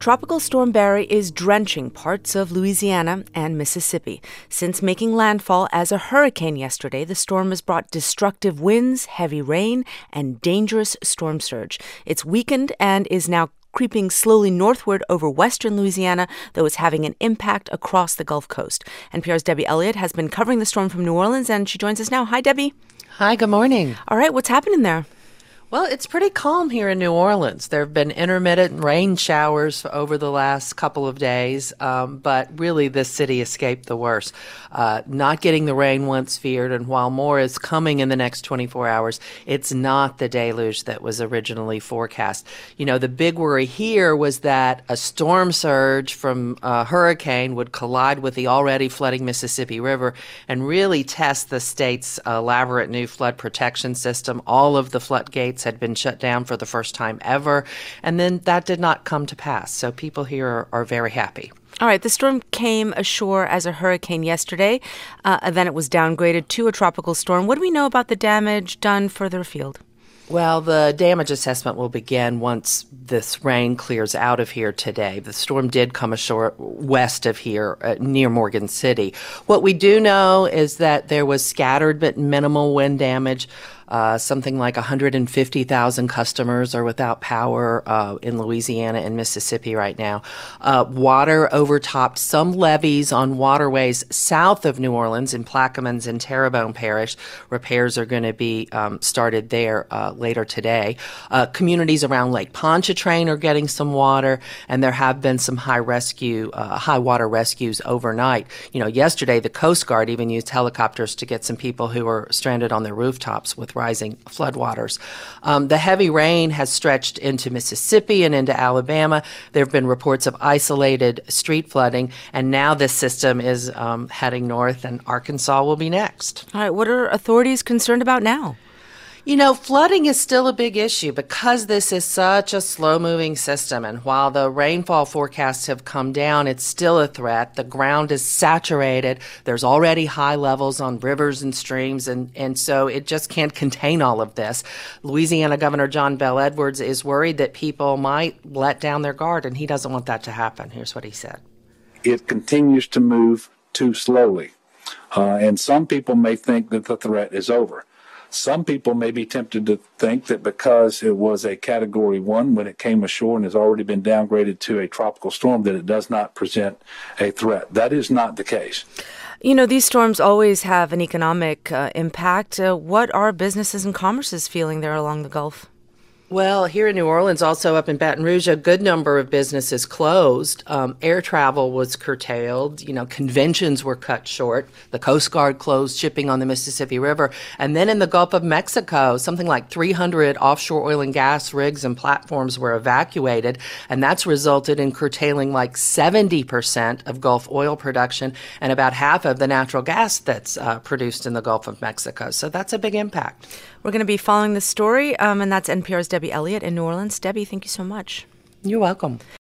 Tropical Storm Barry is drenching parts of Louisiana and Mississippi. Since making landfall as a hurricane yesterday, the storm has brought destructive winds, heavy rain, and dangerous storm surge. It's weakened and is now creeping slowly northward over western Louisiana, though it's having an impact across the Gulf Coast. NPR's Debbie Elliott has been covering the storm from New Orleans, and she joins us now. Hi, Debbie. Hi, good morning. All right, what's happening there? Well, it's pretty calm here in New Orleans. There have been intermittent rain showers over the last couple of days, but really this city escaped the worst. Not getting the rain once feared, and while more is coming in the next 24 hours, it's not the deluge that was originally forecast. You know, the big worry here was that a storm surge from a hurricane would collide with the already flooding Mississippi River and really test the state's elaborate new flood protection system. All of the floodgates had been shut down for the first time ever, and then that did not come to pass. So people here are very happy. All right, the storm came ashore as a hurricane yesterday, then it was downgraded to a tropical storm. What do we know about the damage done further afield? Well, the damage assessment will begin once this rain clears out of here today. The storm did come ashore west of here near Morgan City. What we do know is that there was scattered but minimal wind damage. Something like 150,000 customers are without power in Louisiana and Mississippi right now. Water overtopped some levees on waterways south of New Orleans in Plaquemines and Terrebonne Parish. Repairs are going to be started there later today. Communities around Lake Pontchartrain are getting some water, and there have been some high water rescues overnight. You know, yesterday the Coast Guard even used helicopters to get some people who were stranded on their rooftops with rising floodwaters. The heavy rain has stretched into Mississippi and into Alabama. There have been reports of isolated street flooding, and now this system is heading north, and Arkansas will be next. All right, what are authorities concerned about now? You know, flooding is still a big issue because this is such a slow-moving system. And while the rainfall forecasts have come down, it's still a threat. The ground is saturated. There's already high levels on rivers and streams, and so it just can't contain all of this. Louisiana Governor John Bel Edwards is worried that people might let down their guard, and he doesn't want that to happen. Here's what he said. It continues to move too slowly, and some people may think that the threat is over. Some people may be tempted to think that because it was a Category 1 when it came ashore and has already been downgraded to a tropical storm, that it does not present a threat. That is not the case. You know, these storms always have an economic impact. What are businesses and commerces feeling there along the Gulf? Well, here in New Orleans, also up in Baton Rouge, a good number of businesses closed. Air travel was curtailed. You know, conventions were cut short. The Coast Guard closed shipping on the Mississippi River. And then in the Gulf of Mexico, something like 300 offshore oil and gas rigs and platforms were evacuated. And that's resulted in curtailing like 70% of Gulf oil production and about half of the natural gas that's produced in the Gulf of Mexico. So that's a big impact. We're going to be following this story, and that's NPR's Debbie Elliott in New Orleans. Debbie, thank you so much. You're welcome.